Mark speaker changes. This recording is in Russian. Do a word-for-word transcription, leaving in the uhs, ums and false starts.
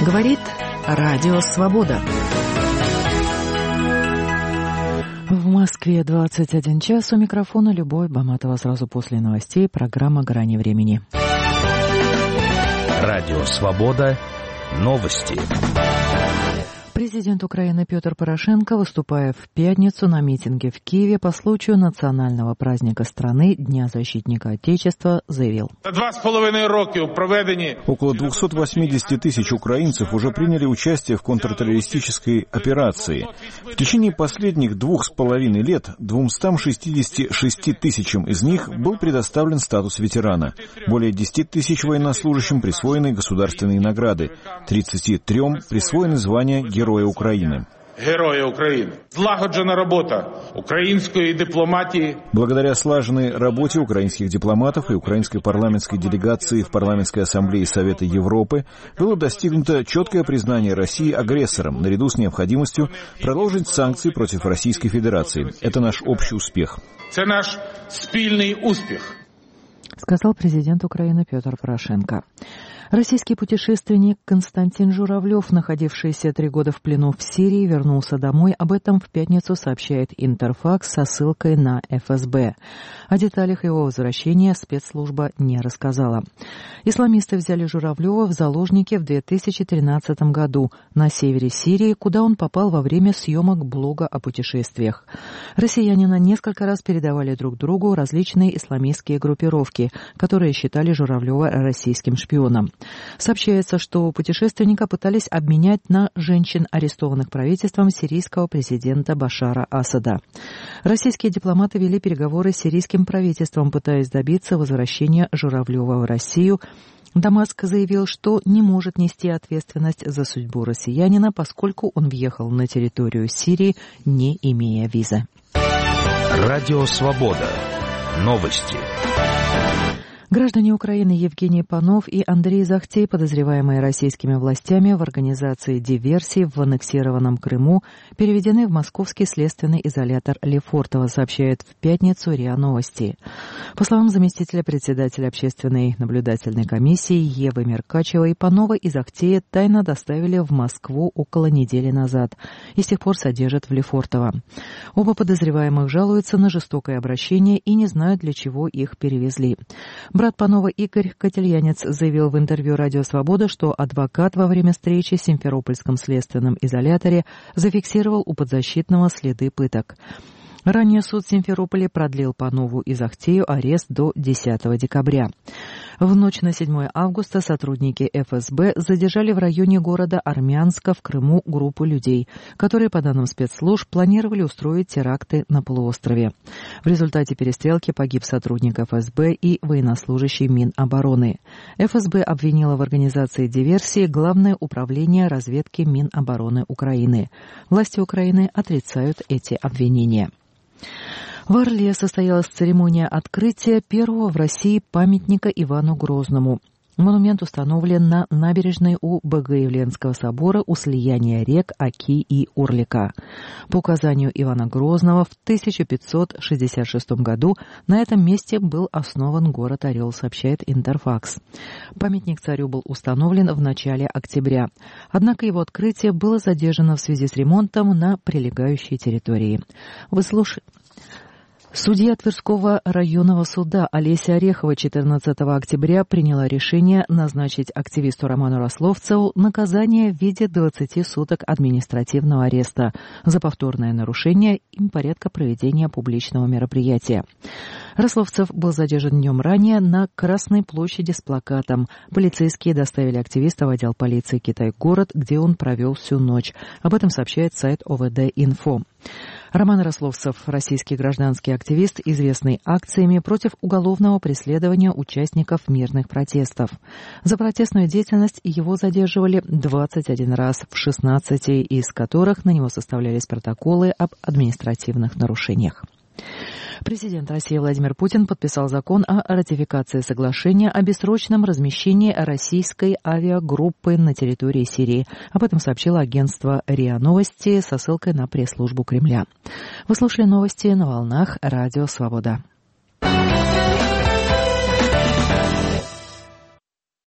Speaker 1: Говорит Радио Свобода. В Москве двадцать один час. У микрофона Любовь Баматова. Сразу после новостей программа «Грани времени».
Speaker 2: Радио Свобода. Новости.
Speaker 1: Президент Украины Петр Порошенко, выступая в пятницу на митинге в Киеве по случаю национального праздника страны Дня защитника Отечества, заявил:
Speaker 3: Около двухсот восьмидесяти тысяч украинцев уже приняли участие в контртеррористической операции. В течение последних двух с половиной лет двумстам шестидесяти шести тысячам из них был предоставлен статус ветерана. Более десяти тысяч военнослужащим присвоены государственные награды. тридцати трём присвоены звания Героя Украины.
Speaker 4: Герои Украины. Злагоджена работа украинской дипломатии.
Speaker 3: Благодаря слаженной работе украинских дипломатов и украинской парламентской делегации в Парламентской ассамблее Совета Европы было достигнуто четкое признание России агрессором, наряду с необходимостью продолжить санкции против Российской Федерации. Это наш общий успех.
Speaker 4: Это наш спільний успех,
Speaker 1: сказал президент Украины Петр Порошенко. Российский путешественник Константин Журавлев, находившийся три года в плену в Сирии, вернулся домой. Об этом в пятницу сообщает Интерфакс со ссылкой на эф эс бэ. О деталях его возвращения спецслужба не рассказала. Исламисты взяли Журавлева в заложники в две тысячи тринадцатом году на севере Сирии, куда он попал во время съемок блога о путешествиях. Россиянина несколько раз передавали друг другу различные исламистские группировки, которые считали Журавлева российским шпионом. Сообщается, что путешественника пытались обменять на женщин, арестованных правительством сирийского президента Башара Асада. Российские дипломаты вели переговоры с сирийским правительством, пытаясь добиться возвращения Журавлева в Россию. Дамаск заявил, что не может нести ответственность за судьбу россиянина, поскольку он въехал на территорию Сирии, не имея визы.
Speaker 2: Радио Свобода. Новости.
Speaker 1: Граждане Украины Евгений Панов и Андрей Захтей, подозреваемые российскими властями в организации диверсий в аннексированном Крыму, переведены в московский следственный изолятор Лефортово, сообщает в пятницу РИА Новости. По словам заместителя председателя общественной наблюдательной комиссии Евы Меркачевой, Панова и Захтея тайно доставили в Москву около недели назад и с тех пор содержат в Лефортово. Оба подозреваемых жалуются на жестокое обращение и не знают, для чего их перевезли. Брат Панова Игорь Котельянец заявил в интервью «Радио Свобода», что адвокат во время встречи в Симферопольском следственном изоляторе зафиксировал у подзащитного следы пыток. Ранее суд Симферополя продлил Панову и Захтею арест до десятого декабря. В ночь на седьмое августа сотрудники эф эс бэ задержали в районе города Армянска в Крыму группу людей, которые, по данным спецслужб, планировали устроить теракты на полуострове. В результате перестрелки погиб сотрудник эф эс бэ и военнослужащий Минобороны. эф эс бэ обвинила в организации диверсии Главное управление разведки Минобороны Украины. Власти Украины отрицают эти обвинения. В Орле состоялась церемония открытия первого в России памятника Ивану Грозному. Монумент установлен на набережной у Богоявленского собора у слияния рек Оки и Орлика. По указанию Ивана Грозного в тысяча пятьсот шестьдесят шестом году на этом месте был основан город Орел, сообщает Интерфакс. Памятник царю был установлен в начале октября. Однако его открытие было задержано в связи с ремонтом на прилегающей территории. Вы слушаете... Судья Тверского районного суда Олеся Орехова четырнадцатого октября приняла решение назначить активисту Роману Рословцеву наказание в виде двадцати суток административного ареста за повторное нарушение им порядка проведения публичного мероприятия. Рословцев был задержан днем ранее на Красной площади с плакатом. Полицейские доставили активиста в отдел полиции Китай-город, где он провел всю ночь. Об этом сообщает сайт о вэ дэ-Инфо. Роман Рословцев – российский гражданский активист, известный акциями против уголовного преследования участников мирных протестов. За протестную деятельность его задерживали двадцать один раз, в шестнадцати из которых на него составлялись протоколы об административных нарушениях. Президент России Владимир Путин подписал закон о ратификации соглашения о бессрочном размещении российской авиагруппы на территории Сирии. Об этом сообщило агентство РИА Новости со ссылкой на пресс-службу Кремля. Вы слушали новости на волнах Радио Свобода.